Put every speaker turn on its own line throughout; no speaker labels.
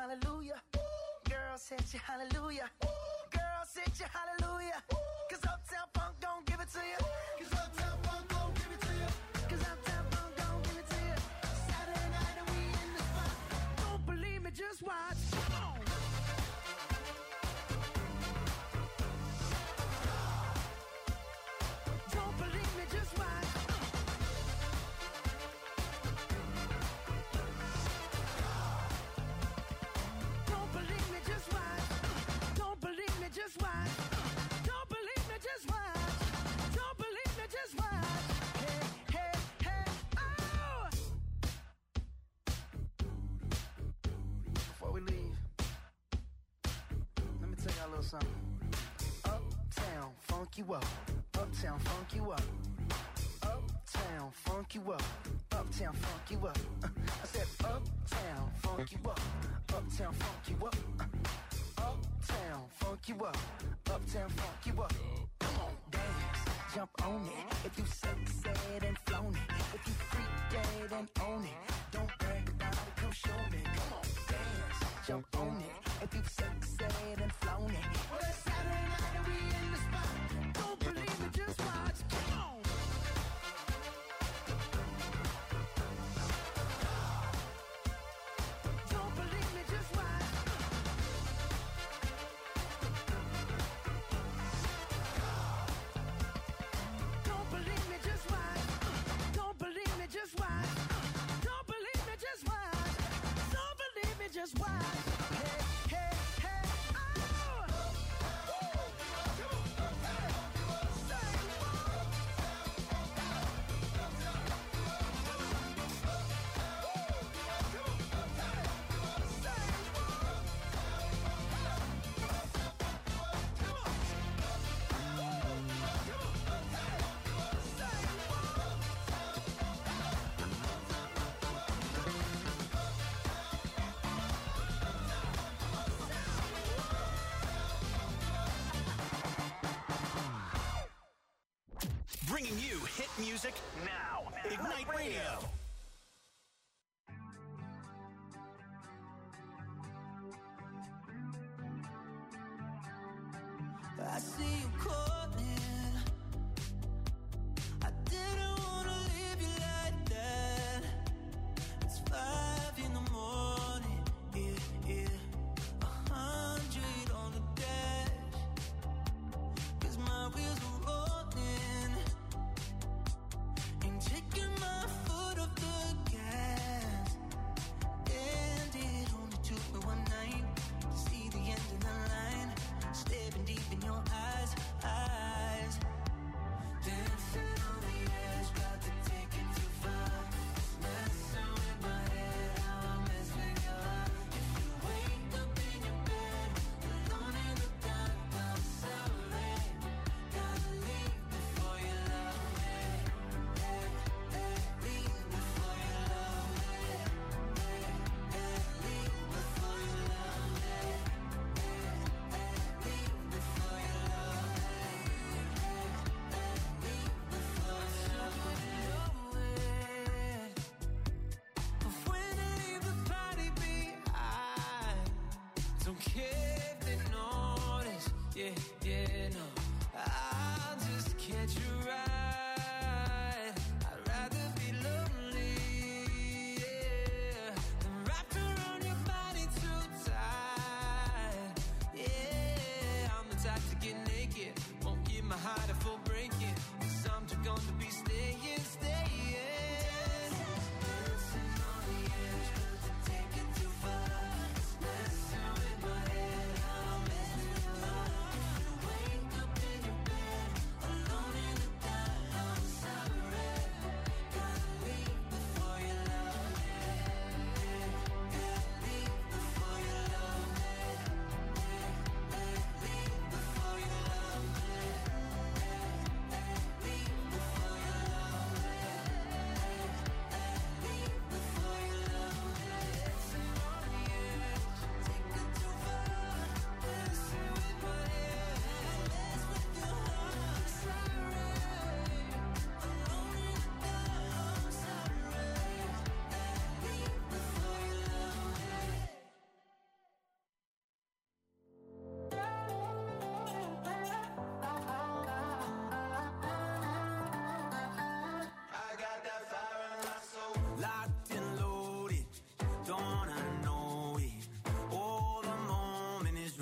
hallelujah. Girls hit you hallelujah. Girls hit you hallelujah. Cause Uptown Funk don't give it to you. Cause Uptown Funk don't give it to you. Cause Uptown Funk don't give it to you. Saturday night and we in the spot. Don't believe me, just watch. Come on. Don't believe me, just watch. Don't believe me, just watch. Don't believe me, just watch. Don't believe me, just watch. Don't believe me, just watch. Hey, hey, hey, oh! Before we leave, let me tell y'all a little something. Uptown, funk you up. Uptown, funk you up. Uptown, funk you up. Uptown, funk you up. I said uptown, funk you up. Uptown, funk you up. Uptown, funk you up. Uptown, funk you up. Come on, dance, jump on it. If you said and flown it. If you freak dead and own it. Don't brag about it, come show me. Come on, dance, jump on it. If you said and flown it. Well, it's Saturday night and we in the spot. Don't believe me, just watch. Come on. Don't believe me, just watch. Don't believe me, just watch. Don't believe me, just watch. Don't believe me, just watch. Don't believe me, just watch. Hey, hey, hey, oh!
Bringing you hit music now. Ignite Radio.
I see you calling. I didn't wanna leave you like that. It's 5 in the morning, yeah. 100 on the dash. 'Cause my wheels are rolling. Ain't taking my foot off the gas. And it only took me one night to see the end of the line. Staring deep in your eyes. Dancing on the edge, got to take it too far. Messing with my head, how I mess with your heart. If you wake up in your bed, alone in the dark, I'm sorry. Gotta leave before you love me. Leave before you love me. Leave before you love me. Leave before you love me. Leave before you love me. But when I leave the party behind, don't care if they notice. Yeah, no. I'll just catch a ride. I'd rather be lonely, yeah, than wrapped around your body too tight. Yeah, I'm the type to get naked. Won't give my heart a full breaking. 'Cause I'm just gonna be staying. Dancing on the edge, got to take it too far. Messing with my head, how I mess with your heart. If you wake up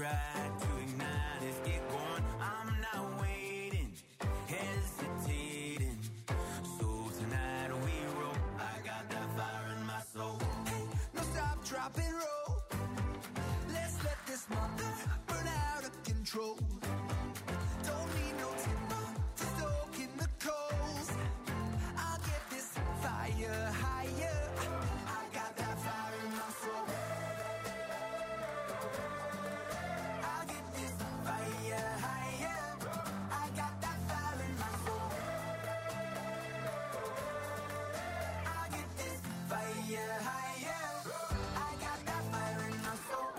right to ignite. Let's get going. I'm not waiting, hesitating. So tonight we roll. I got that fire in my soul.
Hey, no stop, drop and roll. Let's let this mother burn out of control. Don't need no timber to stoke in the coals. I'll get this fire higher. I got that fire in my soul. I'll get this fire higher. I got that fire in my soul. I'll get this fire higher. I got that fire in my soul.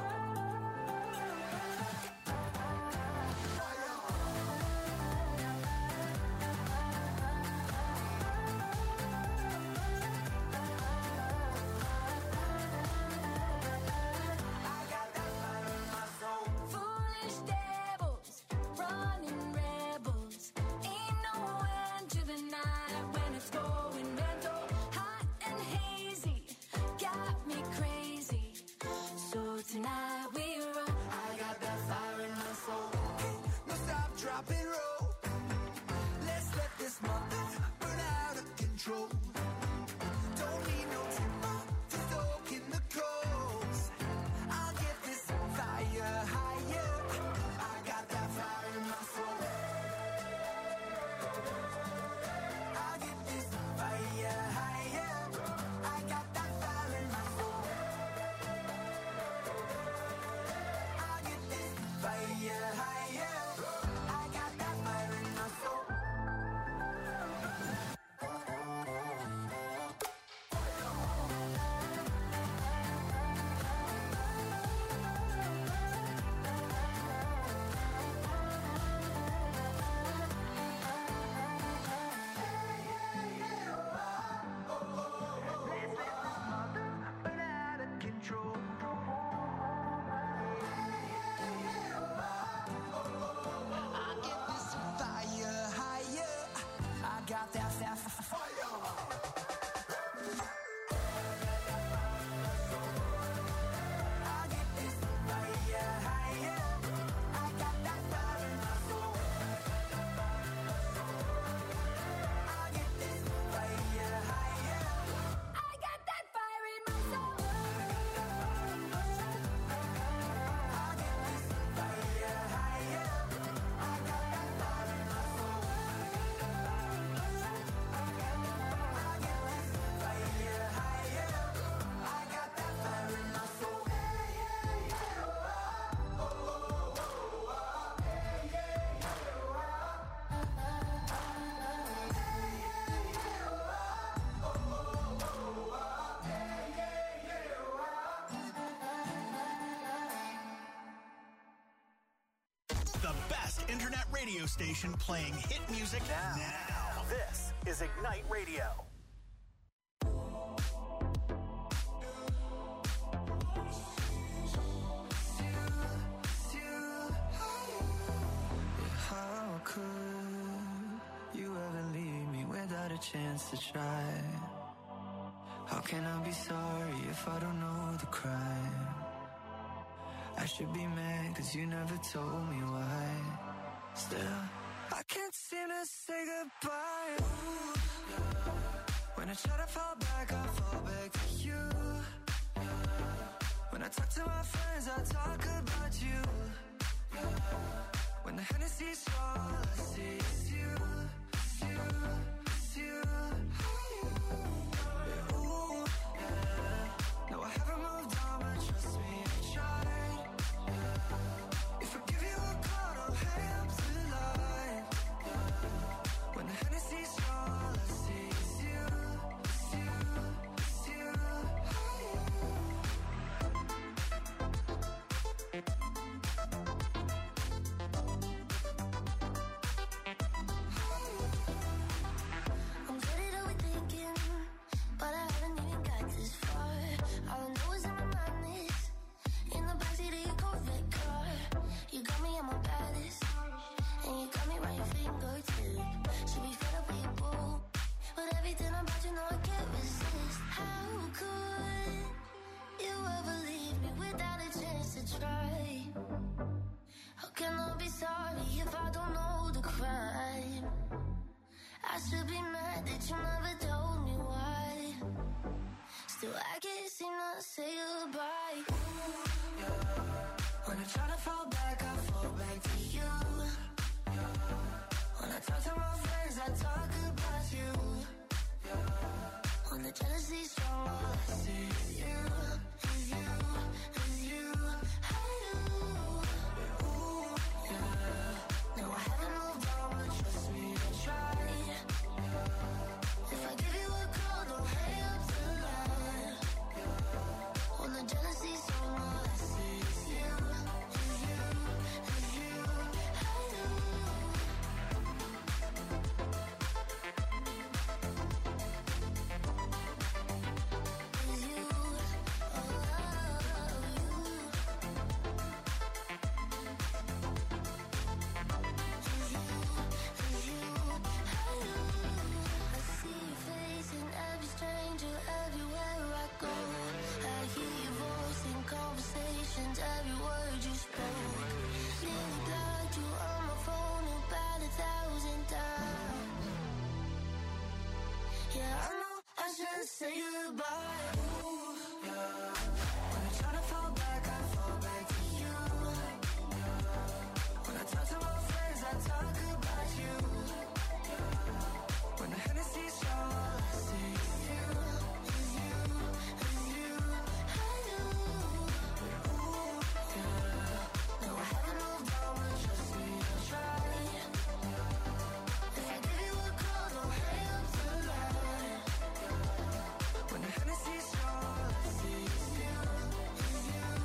Foolish devils, running rebels. Ain't no end to the night when it's going mental. Hot and hazy, got me crazy. So tonight we roll.
I got that fire in my soul. No stop, drop and roll. Let's let this mother burn out of control. Don't need no timber to stoke in the coals. I'll get this fire higher. I got that fire in my soul. I'll get this fire higher. I got that fire in my soul. I'll get this fire higher. I got that fire in my soul. Burn out of control. I get this fire higher. I got that fire. I get this fire higher. I got that fire in my soul. I get this fire higher.
I got that fire in my soul.
I get this fire higher. I got that fire in my soul. I get this fire higher. I got that fire in my soul.
The best internet radio station playing hit music now. This is Ignite Radio.
How could you ever leave me without a chance to try? How can I be sorry if I don't know the crime? I should be mad cause you never told me why. Still, I can't seem to say goodbye. Ooh, yeah. When I try to fall back, I fall back to you. Yeah. When I talk to my friends, I talk about you. Yeah. When the Hennessy's all I see is you, it's you, it's you. Yeah, ooh, yeah. No, I haven't moved on, but trust me, I tried. Yeah. If I give you a call, don't hang up the line. Yeah. When the Hennessy's all I see is you, it's you, it's you.
should be mad that you never told me why. Still I can't seem to say goodbye. Ooh, yeah. When I try to fall back, I fall back to you. Yeah. When I talk to my friends, I talk about you. Yeah. When the jealousy's strong, all I see is you, is you, is you. Ooh, yeah. No, I haven't moved on, but trust me, I tried. Yeah. If I give you a call, don't hang up the line. Yeah. When the jealousy's strong, all I see is you, is you, is you. Every word you spoke, nearly blocked you on my phone about 1,000 times. Yeah, I know I should say goodbye. Ooh, yeah. When I try to fall back, I fall back to you. Yeah. When I talk to my friends, I talk about you. Yeah. When the Hennessy's strong, all I see is you, is you, is you. No, I haven't moved on, but trust me, I'll try. If I give you a call, don't hang up the line. When the Hennessy's strong, all I see is you, is you.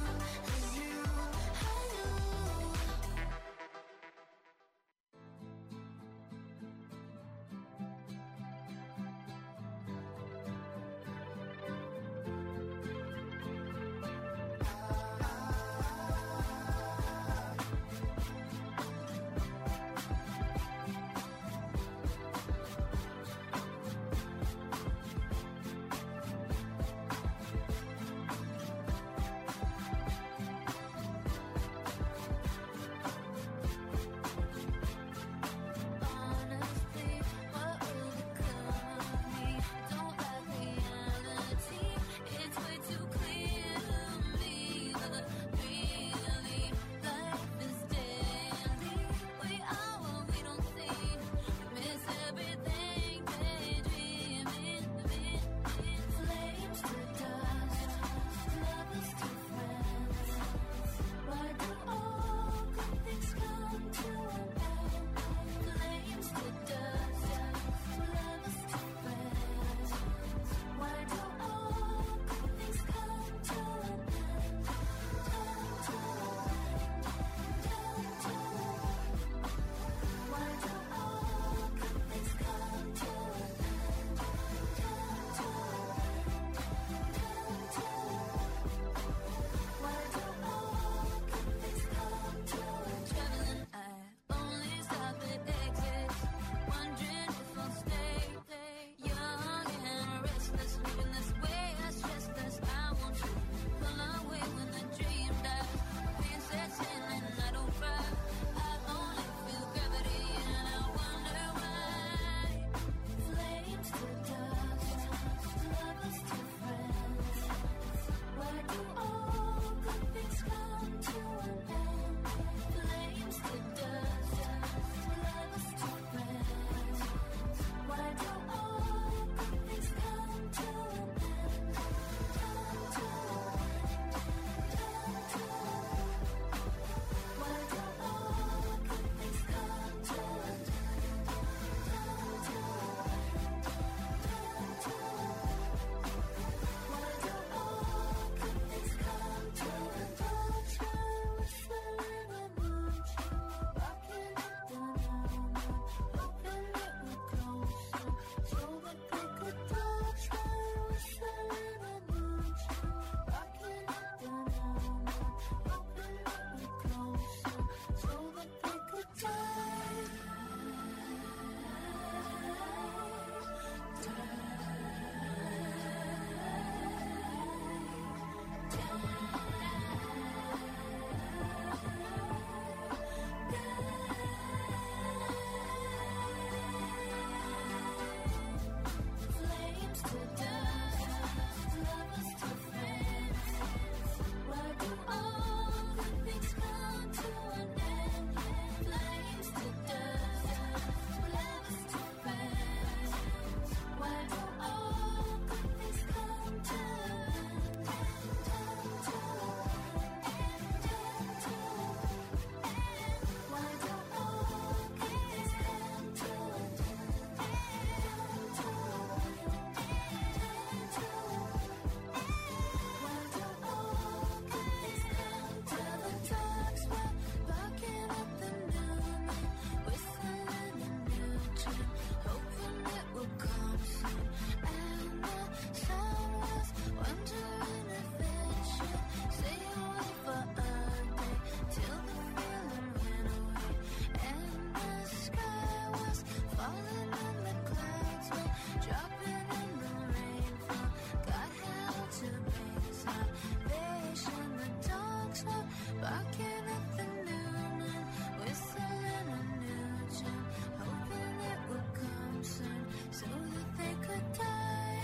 barking at the noon and whistling a new tune, hoping it would come soon so that they could die.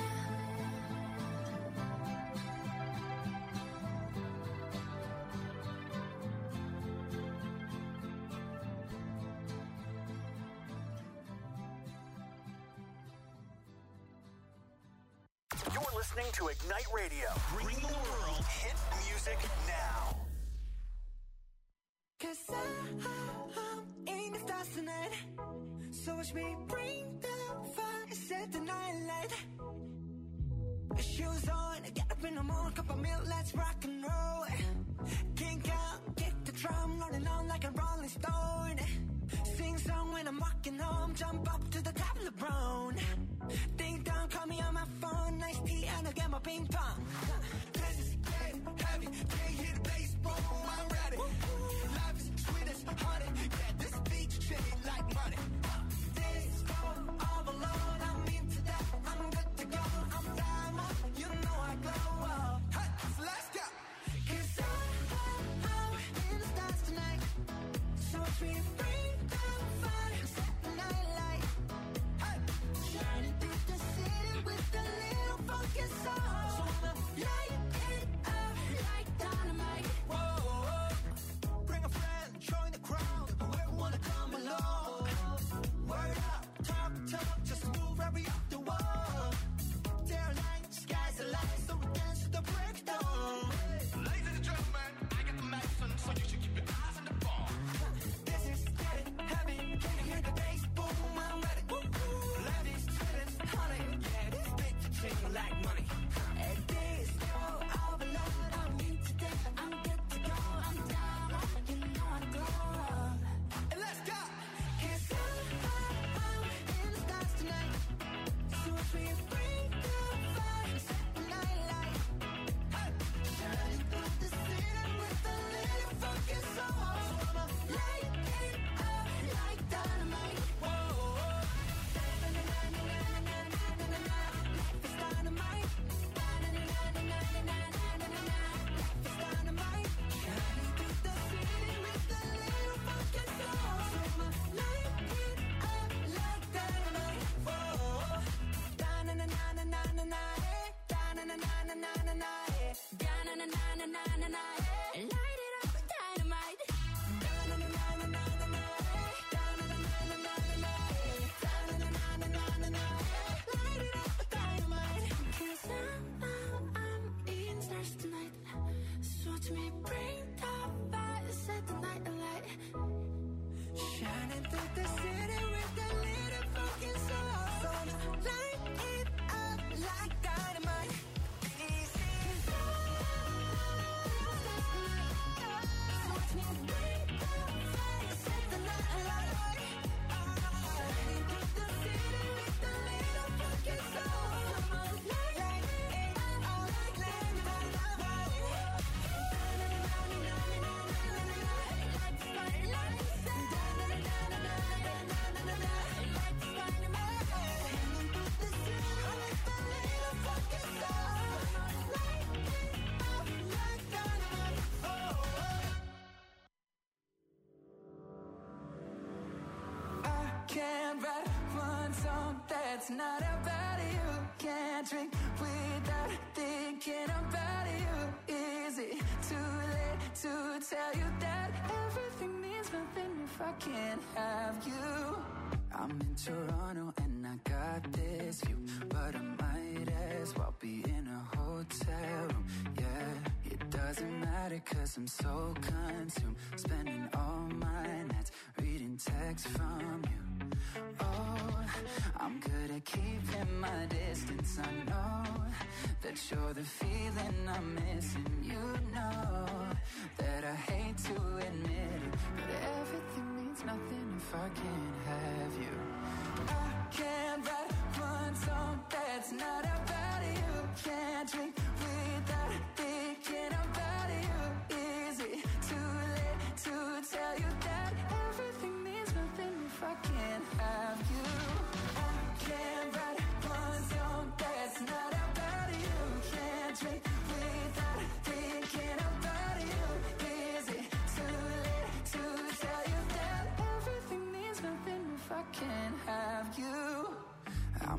You're listening to Ignite Radio, bringing the world hit music now.
'Cause I'm in the stars tonight. So watch me bring the fire, set the night light. Shoes on, get up in the morning, cup of milk, let's rock and roll. Kink out, kick the drum, rolling on like a rolling stone. Sing song when I'm walking home, jump up to the top of the brown. Ding dong, call me on my phone, nice tea and I'll get my ping pong. This is getting heavy, can't hear the bass, boom, I'm ready. Life is sweet as honey, yeah, this beach chain like money. This go all alone, I'm into that, I'm good to go, I'm diamond, you know I glow. Hey, so let's go. 'Cause I'm in the stars tonight, so watch me bring the fire, set the night light. Hey, shining through the city with a little funky soul. So I'ma light it up like dynamite. Whoa, bring a friend, join the crowd, whoever wanna come along. Word up, talk, just move every up the wall. Day or night, sky's the light, so we dance to the breakdown. Ladies and gentlemen, I got the medicine, so you should keep your eyes on the ball. This is getting heavy, can you hear the bass? Boom, I'm ready. Levi's feeling honey, yeah, this big chain like money. And this go all alone, I'm into that, I'm good to go, I'm down, you know I glow. And let's go. 'Cause I'm in the stars tonight, so watch me bring the fire, set the night light. Hey, shining through the city with a little funky soul. So I'ma light it up like dynamite. Whoa, life is dynamite. Life is dynamite. Shining through the city with a little funky soul. So I'ma light it up like dynamite. Whoa, da-na-na-na-na-na-na, da-na-na-na-na-na-na, da-na-na-na-na-na-na, light it up with dynamite. Da-na-na-na-na-na-na, da-na-na-na-na-na-na, da-na-na-na-na-na-na, light it up with dynamite. 'Cause I'm in stars tonight, so watch me bring the fire, set the night alight. Shining through the city with a little fucking soul. So I'ma light it up like dynamite. Easy. 'Cause so watch me bring the fire, set the night alight. Shining through the city with a little fucking soul. So I'ma light it up like dynamite. Can't write one song that's not about you. Can't drink without thinking about you. Is it too late to tell you that everything means nothing if I can't have you? I'm in Toronto and I got this view, but I might as well be in a hotel room. Yeah, it doesn't matter 'cause I'm so consumed, spending all my nights reading texts from you. Oh, I'm good at keeping my distance. I know that you're the feeling I'm missing. You know that I hate to admit it, but everything means nothing if I can't have you. I can't write one song that's not about you. Can't drink without thinking about you. Is it too late to tell you that everything means nothing if I can't have you? I can't write one song that's not about you. Can't drink without thinking about you. Is it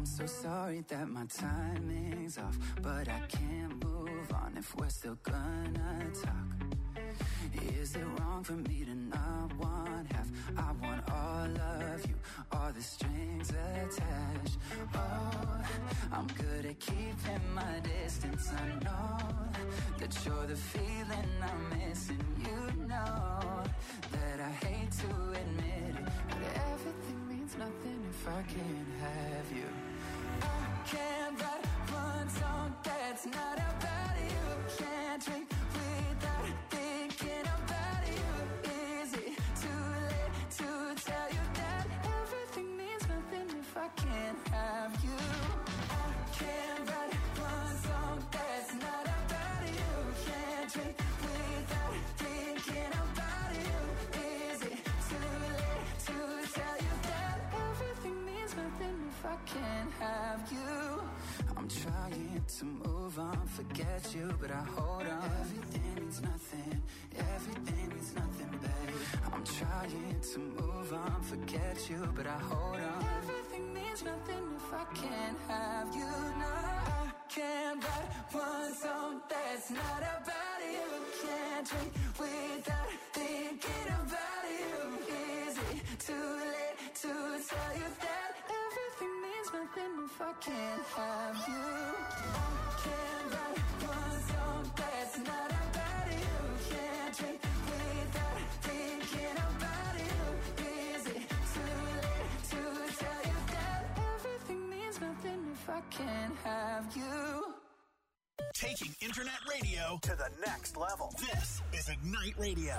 I'm so sorry that my timing's off, but I can't move on if we're still gonna talk. Is it wrong for me to not want half? I want all of you, all the strings attached. Oh, I'm good at keeping my distance. I know that you're the feeling I'm missing. You know that I hate to admit it, but everything means nothing if I can't have you. I can't write one song that's not about you. Can't drink without thinking about you. Is it too late to tell you that everything means nothing if I can't have you? I can't write one song that's not about you. Can't drink without thinking about you. Is it too late to tell you that everything means nothing if I can't have you? I'm trying to move on, forget you, but I hold on. Everything means nothing, everything means nothing, babe. I'm trying to move on, forget you, but I hold on. Everything means nothing if I can't have you. No, I can't write one song that's not about you. Can't drink without thinking about you. Is it too late to tell you that everything means nothing if I can't have you? I can't write one song that's not about you. Can't drink without thinking about you. Is it too late to tell you that everything means nothing if I can't have you?
Taking internet radio to the next level. This is Ignite Radio.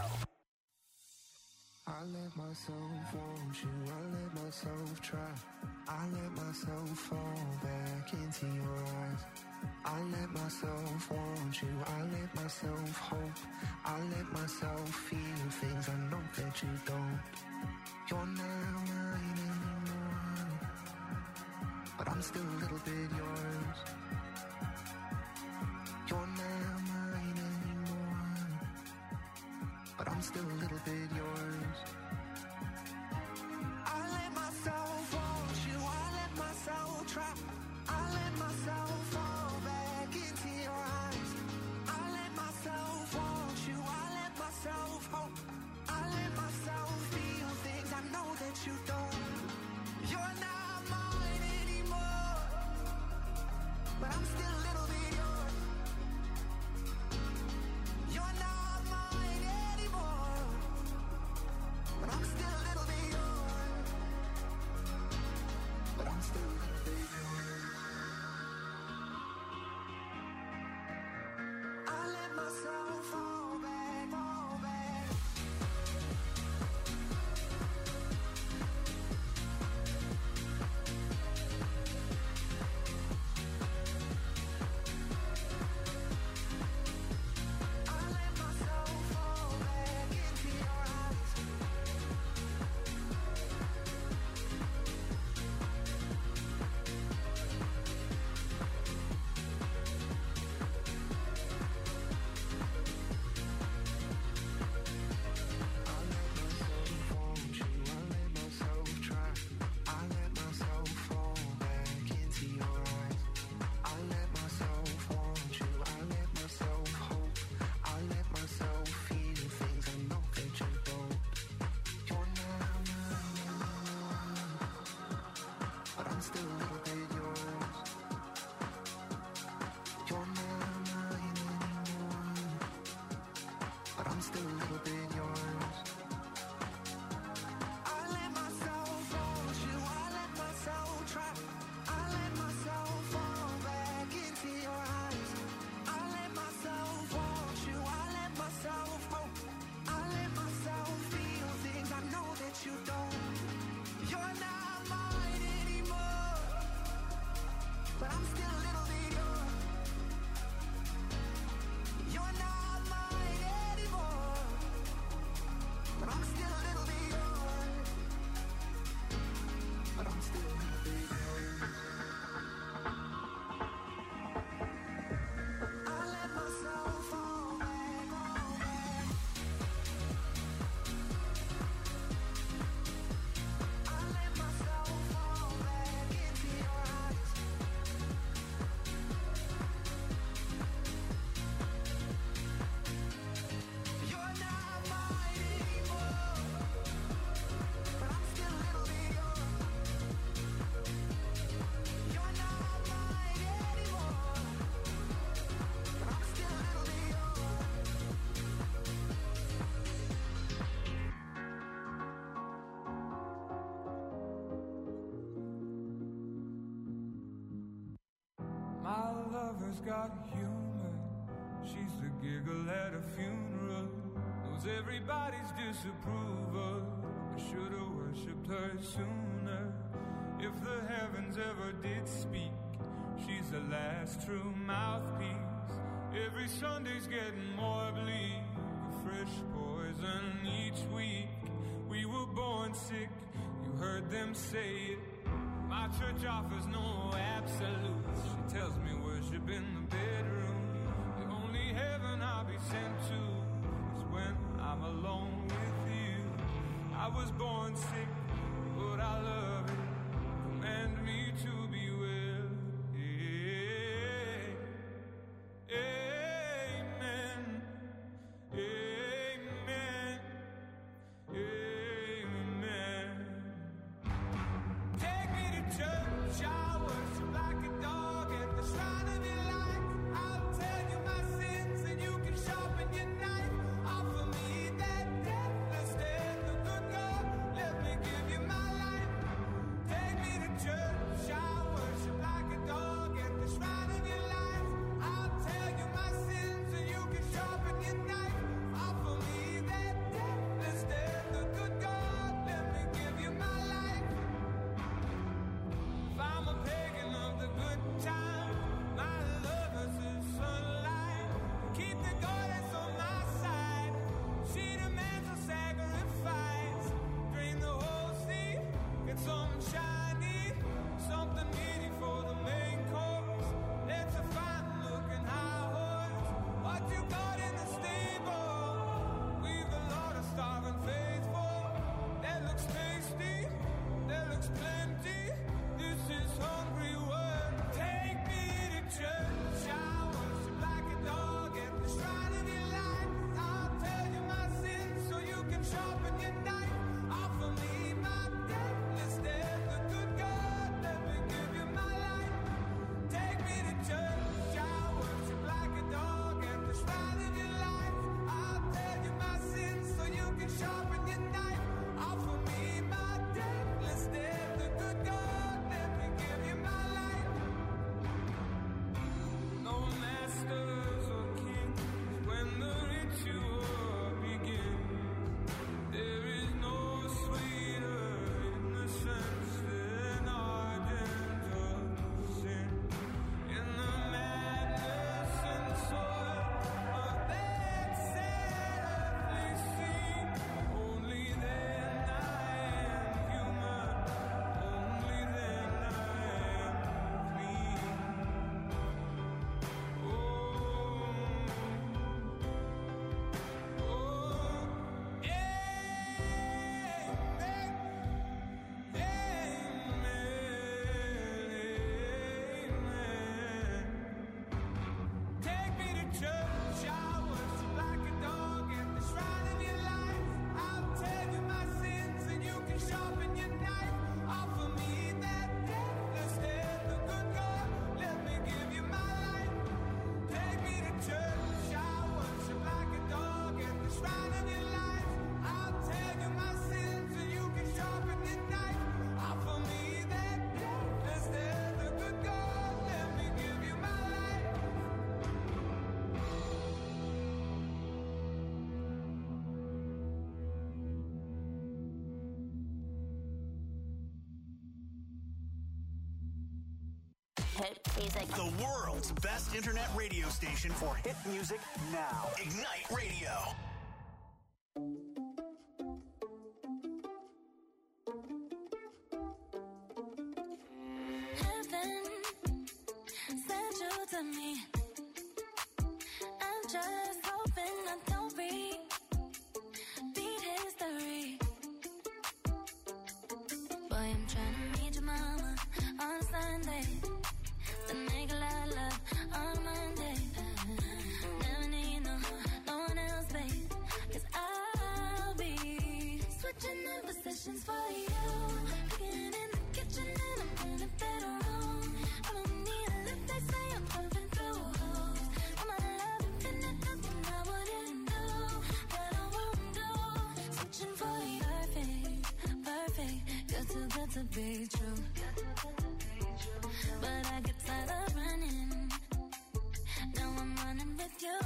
I let myself want you, I let myself try. I let myself fall back into your eyes. I let myself want you, I let myself hope. I let myself feel things I know that you don't. You're not mine anymore, but I'm still a little bit yours. You're not mine anymore, but I'm still a little bit yours. I let myself want you, I let myself try. I let myself fall back into your eyes. I let myself want you, I let myself hope. I let myself feel things I know that you don't. You're not mine anymore, but I'm still a little bit yours. You're not mine anymore, but I'm
always got humor. She's the giggle at a funeral, knows everybody's disapproval. I should've worshipped her sooner. If the heavens ever did speak, she's the last true mouthpiece. Every Sunday's getting more bleak, a fresh poison each week. We were born sick, you heard them say it. My church offers no absolutes. She tells me worship in the bedroom. The only heaven I'll be sent to is when I'm alone with you. I was born sick, but I love it. Command me to be well. Amen. Amen. Amen. Take me to church, I worship like a dog at the shrine of your light. I'll tell you my sins and you can sharpen your knife. Offer me that deathless death, the good God, let me give you my life. Take me to church, I worship like a dog at the shrine of your life. I'll tell you my sins and you can sharpen your knife. Offer me that deathless death, the good God, let me give you my life. If I'm a pagan of the good time, my lover's the sunlight. Keep the goddess on my side. She demands a sacrifice. Drain the whole sea, get something shiny, something meaty for the main course. Let's a fine looking high horse. What you got in the stable? We've a lot of starving faithful. That looks tasty, that looks plenty. This is hungry work. Take me to church. I worship like a dog at the shrine of your life. I'll tell you my sins so you can sharpen your knife. Offer me my deathless death, the good God, let me give you my life. Take me to church. I worship like a dog at the shrine of your life. I'll tell you my sins so you can sharpen your knife. Offer me my deathless death, the good God, let me give you my life. No masters or kings when the ritual begins. There is no sweeter innocence than ardent of sin. In the madness and soil of that sadly scene, only then I am human, only then I am clean. Take me to church, I worship like a dog at the shrine of your life. I'll tell you my sins and you can sharpen your knife. Offer me that deathless death, the good God, let me give you my life. Take me to church, I worship like a dog at the shrine of your life. I'll tell you my sins and you can sharpen your knife. Offer me that deathless death, the good God, let me give you my life.
Hit music.
The world's best internet radio station for hit music now. Ignite Radio.
Heaven sent you to me. I'm just hoping I don't repeat history. Boy, I'm trying to meet your mama on Sunday. Then make a lot of love on Monday. Never need no one else, babe. 'Cause I'll be switching in positions for you. Cooking in the kitchen and I'm in the bedroom. I don't need a lip, they say I'm pumping through holes. All my love infinite, nothing I wouldn't do, that I won't do. Switching for you, perfect, good to be true. But I get tired of running. I'm with you.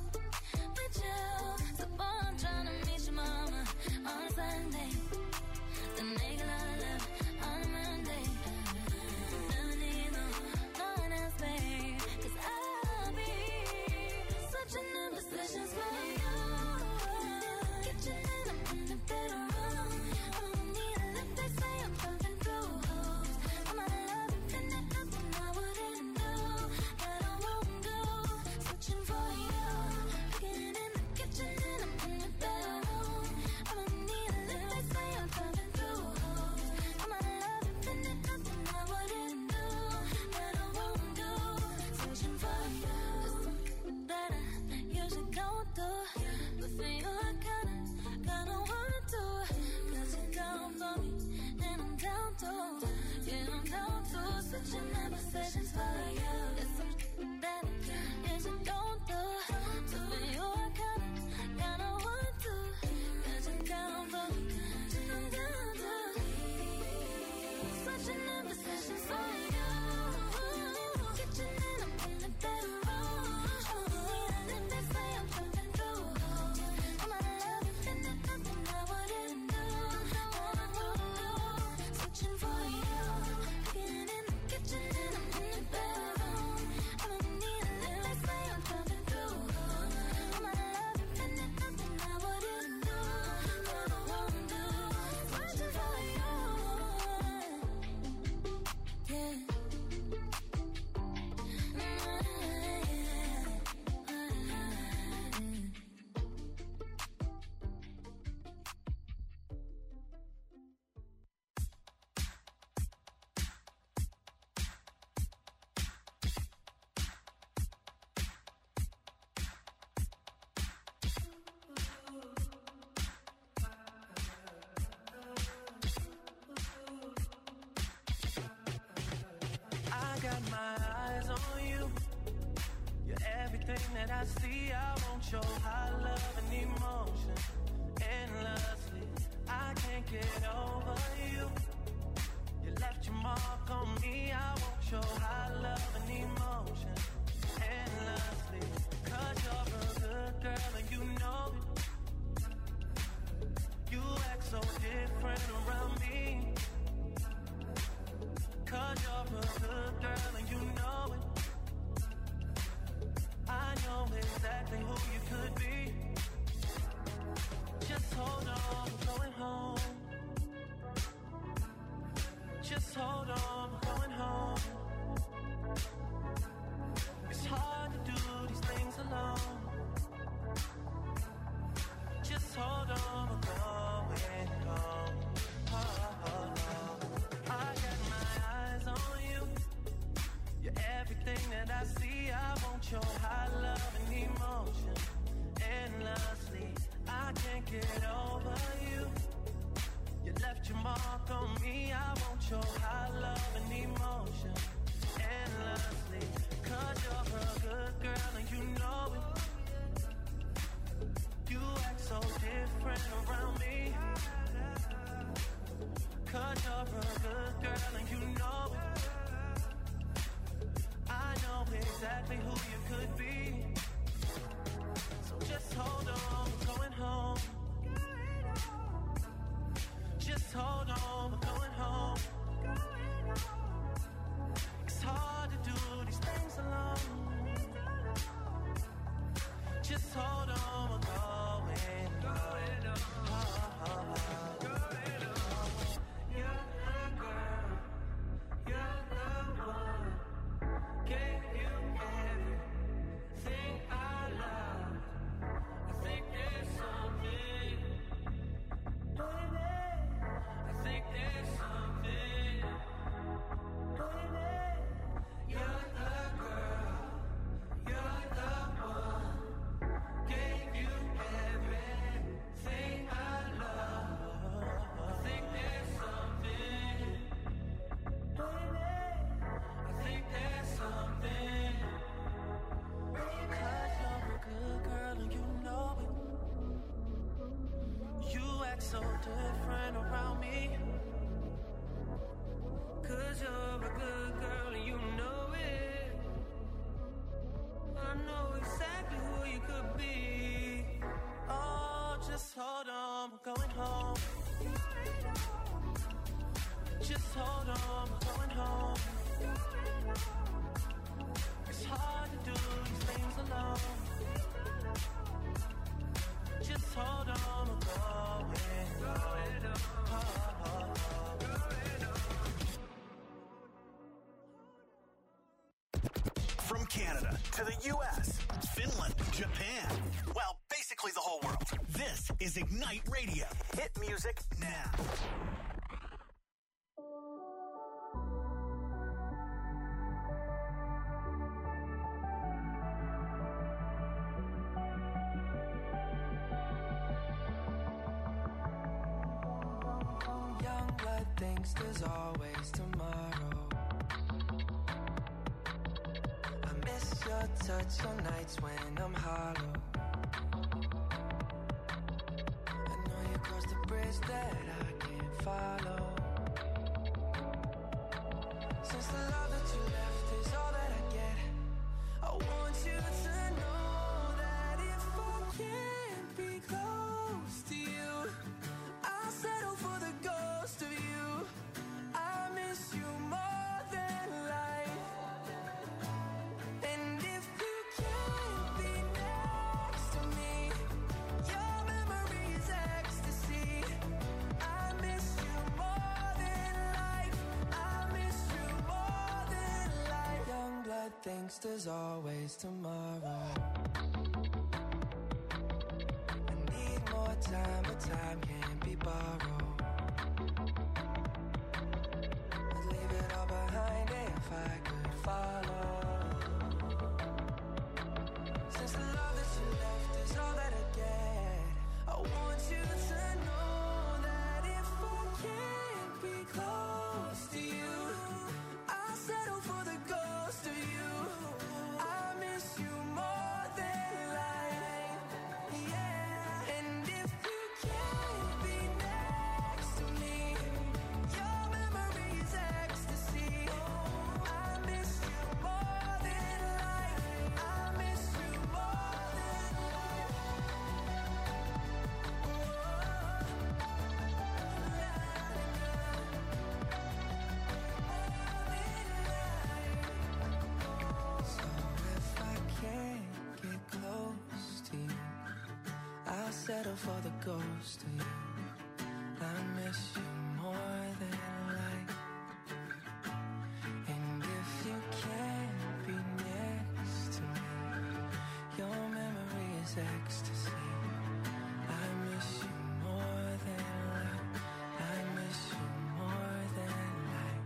So boy, I'm trying to meet your mama on a Sunday. Then make a lot of love on a Monday. Never need no one else, babe. 'Cause I'll be switching in positions for you. Kitchen and I'm in the bedroom. I don't need a lift, they say I'm pumping through holes. I'm out of love, and there's nothing I wouldn't do, that I won't do. Switching for you. Getting in the kitchen and I'm in the bedroom. I don't need a lift, they say I'm pumping through holes. I'm out of love, and there's nothing I wouldn't do, that I won't do. Switching for you. It's that I usually don't do, but for you I kinda wanna do. 'Cause you're down for me, and I'm down too. Yeah, I'm down to switching my positions for you. It's something that I usually don't do, but for you I kinda wanna do. 'Cause you're down for me, and I'm down too. Switching my positions for you. Kitchen and I'm in the bedroom. And they say I'm jumping through holes. I'm out of love, and there's nothing I wouldn't do, that I won't do. Switching for you. Getting in the kitchen and I'm in the bedroom. I don't need a lift, they say I'm jumping through holes. I'm out of love, and there's nothing I wouldn't do, that I won't do. Switching for you. Yeah.
I got my eyes on you. You're everything that I see. I want your high love and emotion endlessly. I can't get over you. You left your mark on me. I want your high love and emotion endlessly. 'Cause you're a good girl and you know it. You act so different around me. 'Cause you're a good girl and you know it. I know exactly who you could be. Just hold on, we're going home. Just hold on, we're going home. It's hard to do these things alone. Just hold on, we're going home. I got my eyes on you. You're everything that I see. I want your high love and emotion endlessly. I can't get over you. You left your mark on me. I want your high love and emotion endlessly. 'Cause you're a good girl and you know it. You act so different around me. 'Cause you're a good girl and you know it. I know exactly who you could be. So just hold on, we're going home. Just hold on, we're going home. It's hard to do these things alone. Just hold on, we're going home. You're the girl, you're the one. Gave you everything I love. I think there's something, baby. I think there's something, baby. You're the girl, you're the one. Gave you hold on, we're going home. It's hard to do these things alone. Just hold on, we're going home.
From Canada to the U.S., Finland, Japan, well, basically the whole world. This is Ignite Radio. Hit music now.
Young blood thinks there's always tomorrow. I miss your touch on nights when I'm hollow. I know you crossed the bridge that I can't follow. Since the love that you left is all that I get, I want you to know that if I can't be close to you, I'll settle for the ghost of you. I miss you more than life. And if you can't be next to me, your memory is ecstasy. I miss you more than life. I miss you more than life. Young blood thinks there's always tomorrow. I need more time, but time can't be borrowed. I'd leave it all behind if I could follow. Since the love that you left is all that I get, I want you to know that if I can't be close to you, I'll settle for the ghost of you. I miss you more than life, yeah. And if you can't be next to me, your memory is ecstasy. I miss you more than life. I miss you more than life. So if I can't get close to you, I'll settle for the ghost of you. I miss you more than life. And if you can't be next to me, your memory is ecstasy. I miss you more than life. I miss you more than life.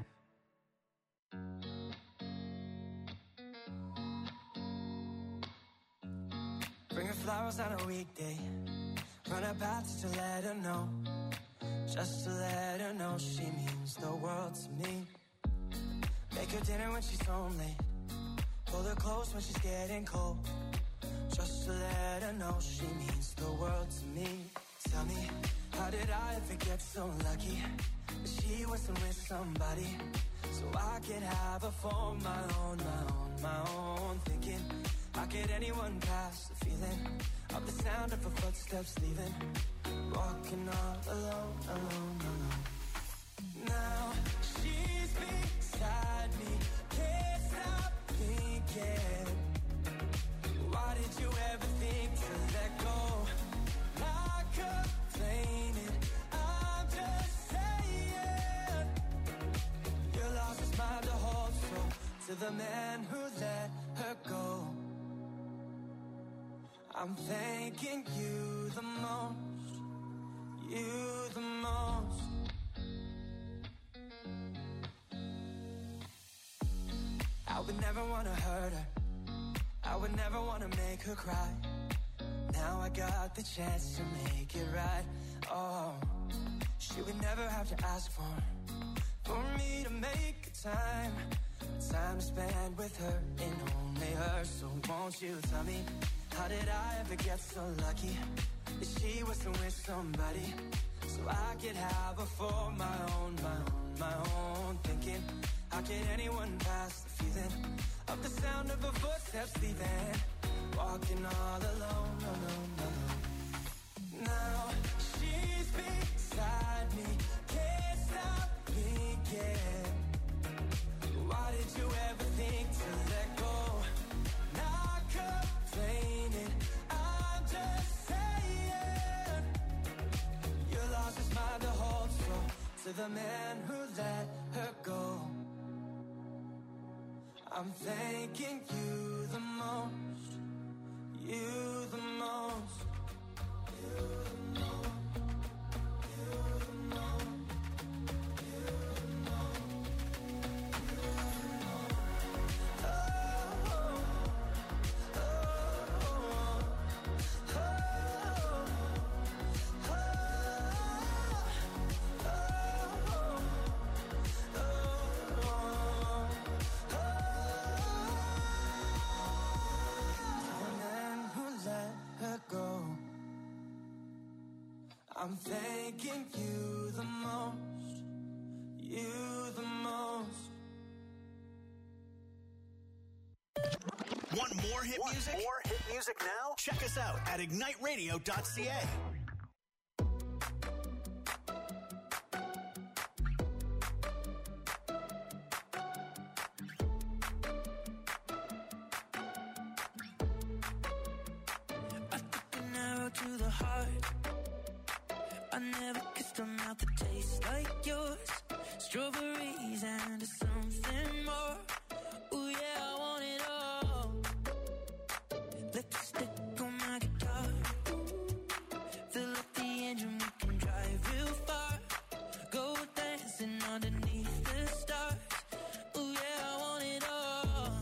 Bring her flowers on a weekday. Run her path to let her know. Just to let her know she means the world to me. Make her dinner when she's home late. Pull her close when she's getting cold. Just to let her know she means the world to me. Tell me, how did I ever get so lucky that she wasn't with somebody so I could have her for my own, my own, my own. Thinking, how could anyone pass the feeling of the sound of her footsteps leaving? Walking all alone, alone, alone. Now she's beside me, can't stop thinking. Why did you ever think to let go? Not complaining, I'm just saying. Your loss is mine to hold, so to the man who let her go, I'm thanking you the most, you the most. I would never want to hurt her, I would never want to make her cry. Now I got the chance to make it right. Oh, she would never have to ask for me to make time to spend with her and only her. So won't you tell me, how did I ever get so lucky that she wasn't with somebody so I could have her for my own, my own, my own. Thinking, how could anyone pass the feeling of the sound of her footsteps leaving? Walking all alone, alone, alone. Now she's beside me, can't stop thinking. to the man who let her go. I'm thanking you the most, you the most, you the most, you the most, you the most, you the most. Oh, oh, oh, oh, oh, I'm thanking you the most, you the most.
Want more hit music?
More hit music now?
Check us out at igniteradio.ca.
I took an arrow to the heart. I never kissed a mouth that tastes like yours. Strawberries and something more. Ooh yeah, I want it all. Lipstick on my guitar. Fill up the engine, we can drive real far. Go dancing underneath the stars. Ooh yeah, I want it all.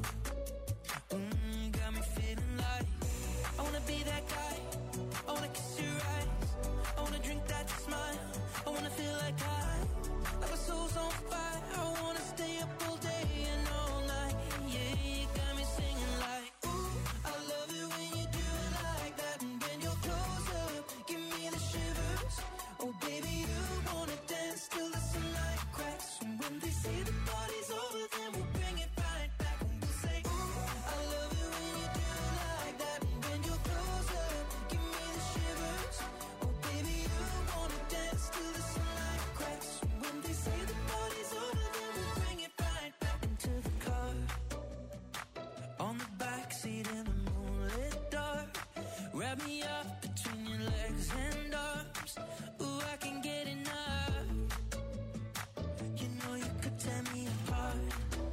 Got me feeling like I wanna be that guy. I wanna kiss your eyes. I wanna drink that smile. I wanna feel like like my soul's on fire. I wanna stay up all day and all night. Yeah, you got me singing like, ooh, I love it when you do it like that. And when you're close up, give me the shivers. Oh, baby, you wanna dance till the sunlight cracks. And when they say the party's over, then we'll bring it right back. And we'll say, ooh, I love it when you do it like that. And when you're close up, give me the shivers. Oh, baby, you wanna dance till the sunlight cracks. And when they say the party's over, then we'll bring it right back into the car. On the backseat in the moonlit dark. Wrap me up between your legs and arms. Ooh, I can get enough. You know you could tear me apart.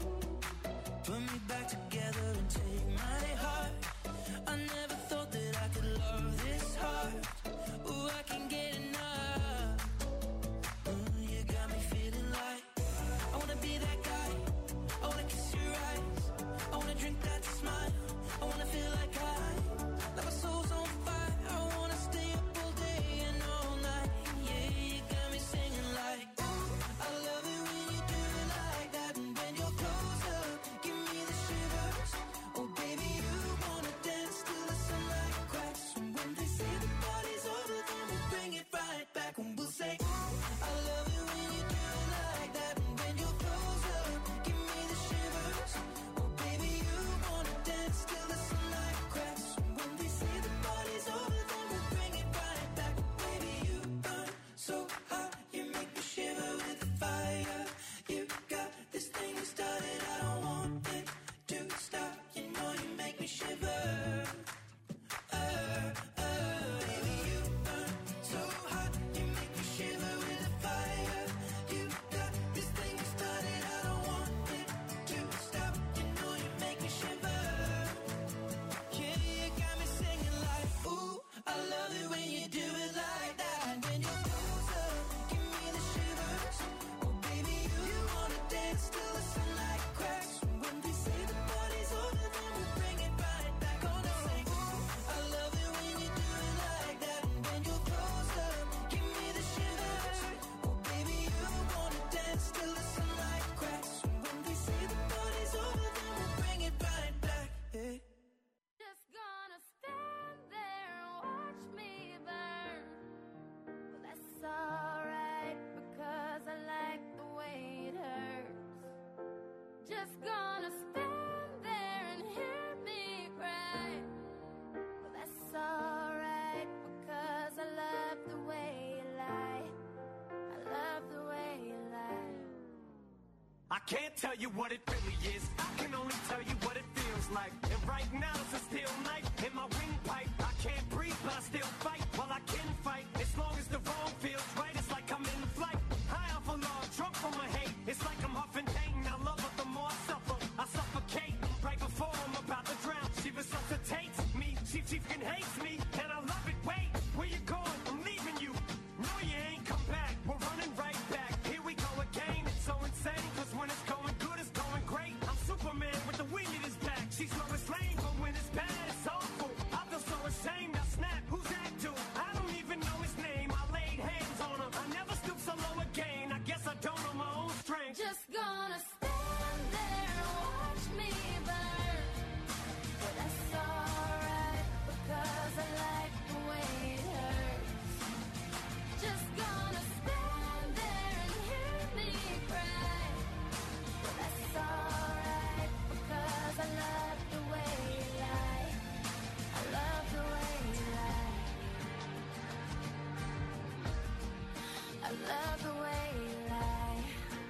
Put me back together and take my heart. I never thought that I could love this hard. Ooh, I can get enough. You got me feeling like I wanna be that guy. I wanna kiss your eyes. I wanna drink that smile. I wanna feel like like my soul's on fire. I wanna stay up all day and all night. Yeah, you got me singing like, ooh, I love it when you do it like that. And when you're close up, give me the shivers. Oh, baby, you wanna dance till the sunlight cracks. And when they say the party's over, then we'll bring it right back. And we'll say, ooh, I love it when you do it like that. And when you're close up, give me the shivers. Oh, baby, you wanna dance till the sunlight cracks. And when they say the party's over, then we'll bring it right back. Baby, you burn so hot, you make me shiver with the fire. You got this thing you started, I don't want it to stop. You know you make me shiver. Baby, you burn so hot, you make me shiver with the fire. You got this thing you started, I don't want it to stop. You know you make me shiver. Yeah, you got me singing like, ooh, I love it when you do it like that. And when you're close up, give me the shivers. Oh, baby, you wanna dance till the sunlight cracks. And when they say the party's over, then we'll bring it right back. Gonna say, ooh, I love it when you do it like that. And when you're close up, give me the shivers. Oh, baby, you wanna dance till the sunlight cracks. And when they say the party's over, then we'll bring it right back. Yeah.
Just gonna stand there and watch me burn. Well, that's alright because I like the way it hurts. Just gonna stand there and hear me cry. Well, that's alright because I love the way you lie. I love the way you lie.
I can't tell you what it really is. I can only tell you what it feels like. And right now it's a steel knife in my windpipe. I can't breathe, but I still fight. While I can fight, as long as the wrong feels right, it's like I'm in flight. High off a
I love the way you lie.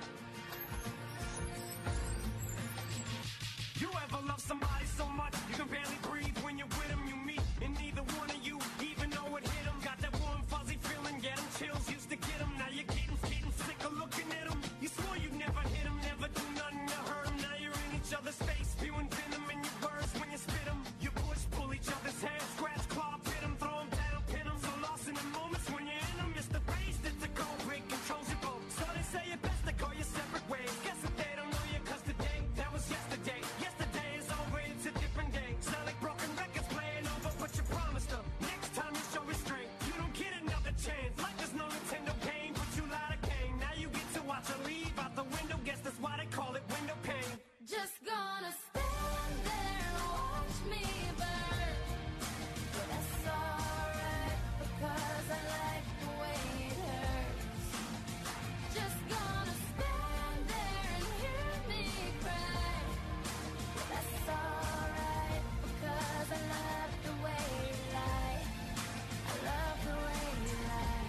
You ever love somebody so much you can barely breathe when you're with them? You meet and neither one of you even know it hit them. Got that warm fuzzy feeling, get them chills, used to get them. Now you're getting sick of looking at them. You swore you'd never hit them, never do nothing to hurt them. Now you're in each other's face, spewing venom in your words when you spit them. You push, pull each other's hair, scratch, claw, pit them, throw them down, pin them. So lost in the moments when you're in them, it's the race that's the cold break controls you both. So they say it best to go your separate ways. Guess that they don't know you 'cause today, that was yesterday. Yesterday is over, it's a different day. Sound like broken records playing over, but you promised them. Next time you show restraint, you don't get another chance. Like there's no Nintendo game, but you lied again. Now you get to watch her leave out the window. Guess that's why they call it window pane.
Just gonna stand there and watch me burn. But that's alright, because I like the way it hurts. Just gonna stand there and hear me cry. But that's alright, because I love the way you lie. I love the way you lie.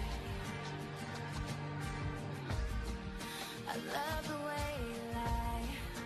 I love the way you lie.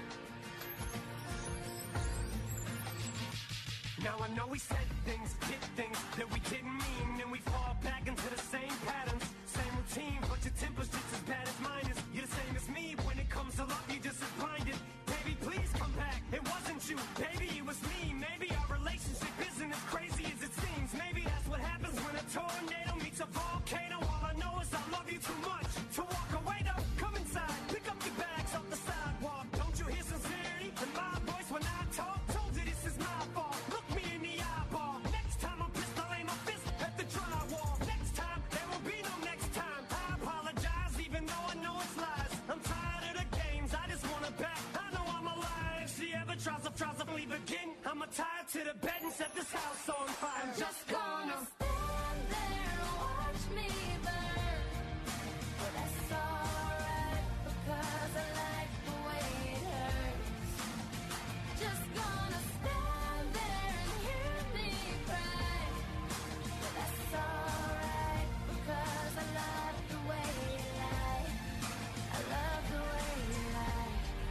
Now I know we said things, did things that we didn't mean, and we fall back into the same patterns, same routine, but your temper's just as bad as mine is. You're the same as me, when it comes to love, you're just as blinded. Baby, please come back, it wasn't you, baby, it was me. Maybe our relationship isn't as crazy as it seems. Maybe that's what happens when a tornado meets a volcano. All I know is I love you too much to walk away though. Come inside, pick up your bags off the sidewalk. Don't you hear sincerity in my voice when I talk? Told you this is my fault. Look me in the eyeball. Next time I'm pissed, I'll aim my fist at the drywall. Next time, there will be no next time. I apologize, even though I know it's lies. I'm tired of the games, I just want her back. I know I'm alive. If she ever tries to leave again, I'ma tie her to the bed and set this house on fire. I'm just gonna
stand there and watch me burn. But that's alright, because I like the way it hurts. Just gonna stand there and hear me cry. But that's alright, because I love the way you lie. I love the way you lie.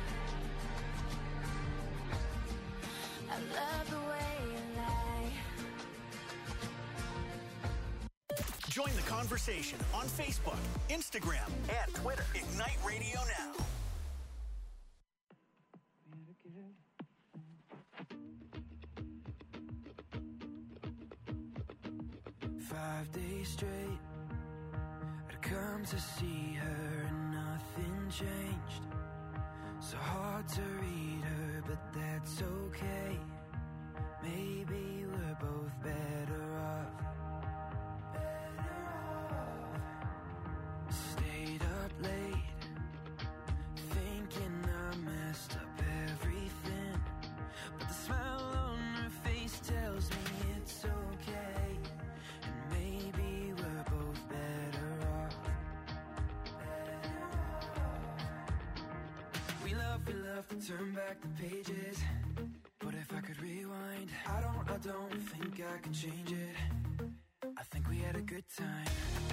I love the way you lie.
Join the conversation on Facebook, Instagram, and Twitter. Ignite Radio Now.
5 days straight, I'd come to see her and nothing changed. So hard to read her, but that's okay. Maybe we're both better off. Stayed up late, thinking I messed up everything. But the smile on her face tells me it's okay. And maybe we're both better off. We love to turn back the pages. But if I could rewind, I don't think I could change it. I think we had a good time.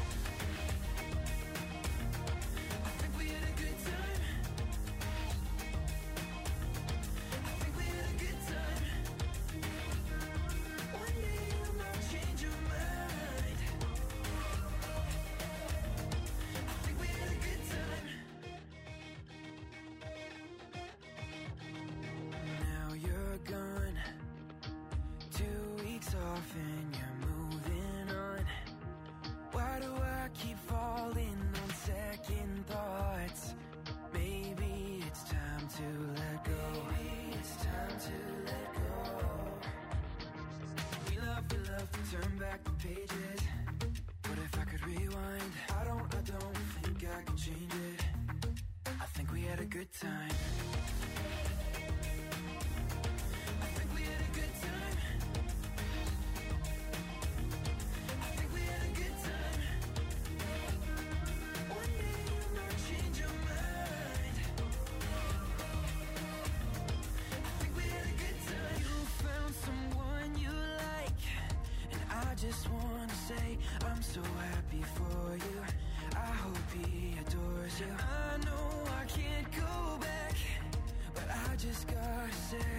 I think we had a good time. I think we had a good time. One day you might change your mind. I think we had a good time. Now you're gone, 2 weeks off and you're moving on. Why do I keep falling on second thoughts? Maybe it's time to let go. Maybe it's time to let go. We love to turn back the pages. But if I could rewind, I don't think I could change it. I think we had a good time. I think we had a good time. I think we had a good time. One day you might change your mind. I think we had a good time. You found someone you like, and I just wanna say I'm so happy for you. I hope miss you. I know I can't go back, but I just gotta say,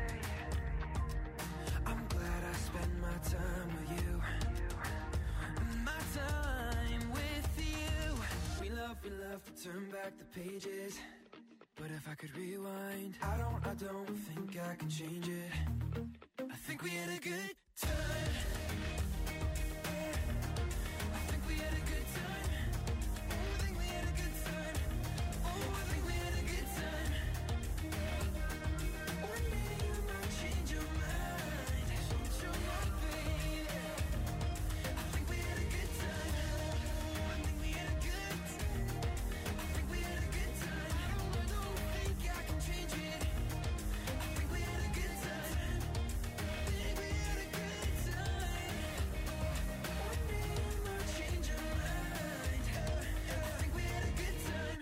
I'm glad I spent my time with you. My time with you. We love, turn back the pages. But if I could rewind, I don't think I can change it. I think we had a good time. I think we had a good time. Oh, I think we had a good time. Oh, I think we had a good time. One day you might change your mind. Show your baby. I think we had a good time. I think we had a good time. I think we had a good time. I don't think I can change it. I think we had a good time. I think we had a good time. One day you might change your mind. I think we had a good time.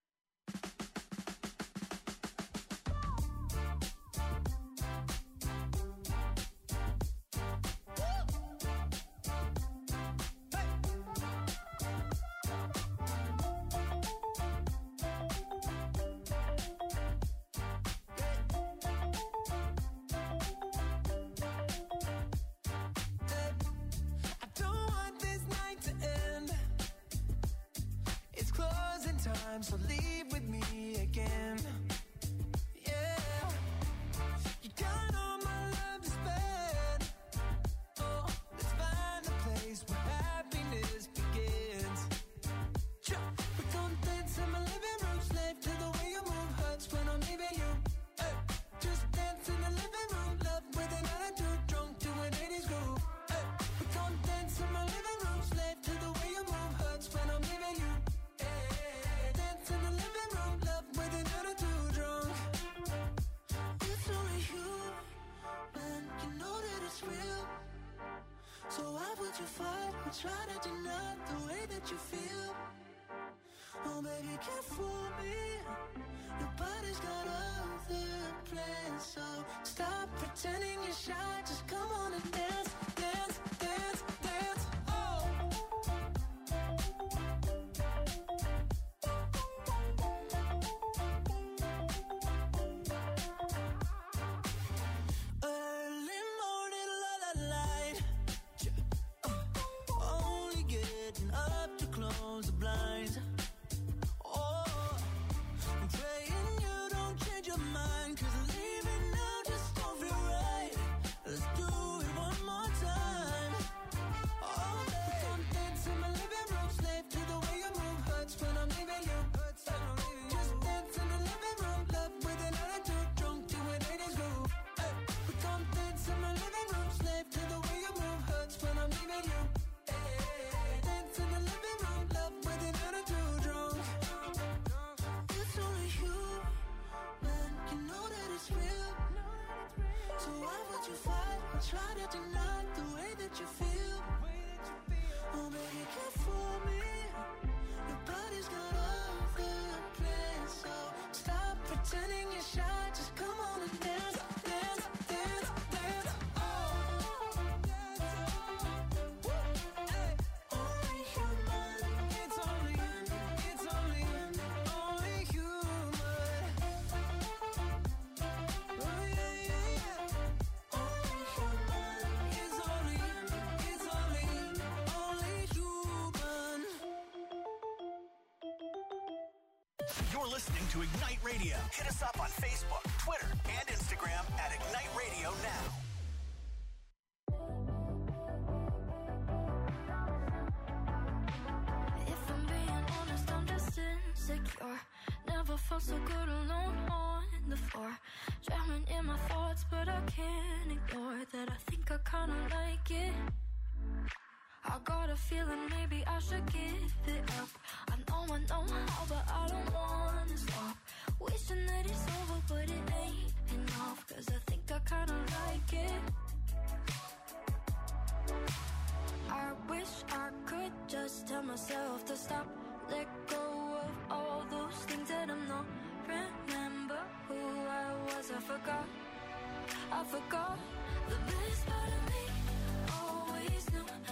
I don't want this night to end. It's closing time, so leave with me again. Yeah, you got all my love to spend. Oh, let's find a place where happiness begins. We don't dance in my living room, slave to the way you move. Hurts when I'm leaving you. Hey, just dance in the living room, love with an attitude, drunk to an 80s groove. Hey, we don't dance in my living room, slave to the way you move. Hurts when I'm leaving you. Hey, dance in the living room, love with an attitude, drunk. It's only you, man, you know that it's real. So why would you fight or try to deny the way that you feel? Oh, baby, can't fool me. Your body's got other plans, so stop pretending you're shy. Just come on and dance, dance, dance, dance. Oh. Early morning, la light. Only getting up to close the blinds. Oh, I'm praying you don't change your mind, 'cause leaving now just don't feel right. Let's do it one more time. Oh, don't dance in my living room, slave to the way you move. Hurts when I'm leaving you. Just dance in the living room, love with an attitude, drunk to an 80s groove. Hey, we don't dance in my living room, slave to the way you move. Hurts when I'm leaving you. Hey, dance in the living room, love with an attitude, drunk. It's only you, man, you know that it's real. So why would you fight or try to deny the way that you feel? Oh, baby, can't fool me. Your body's got other plans, so stop pretending you're shy. Just come on and dance, dance, dance, dance. Oh, hey, only human. It's only human. Oh, yeah, yeah, yeah. Only human. It's only human.
You're listening to Ignite Radio. Hit us up on Facebook, Twitter, and Instagram at Ignite Radio Now.
If I'm being honest, I'm just insecure. Never felt so good alone on the floor. Drowning in my thoughts, but I can't ignore that. I think I kinda like it. I got a feeling maybe I should give it up. I know how, but I don't wanna stop. Wishing that it's over, but it ain't enough. 'Cause I think I kinda like it. I wish I could just tell myself to stop. Let go of all those things that I'm not. Remember who I was, I forgot. The best part of me always knew